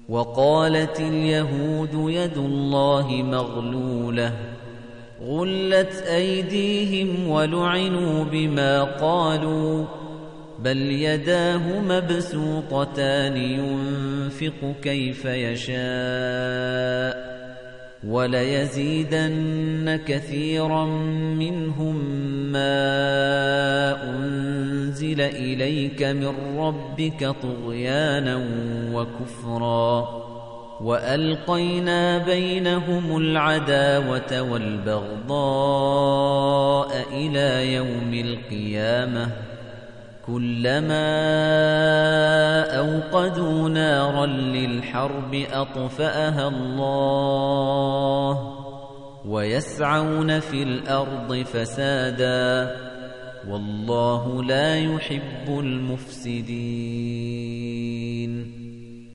وقالت اليهود يد الله مغلولة غلت أيديهم ولعنوا بما قالوا بل يداه مبسوطتان ينفق كيف يشاء وليزيدن كثيرا منهم ما أنزل إليك من ربك طغيانا وكفرا وألقينا بينهم العداوة والبغضاء إلى يوم القيامة كلما أوقدوا نارا للحرب أطفأها الله ويسعون في الأرض فسادا والله لا يحب المفسدين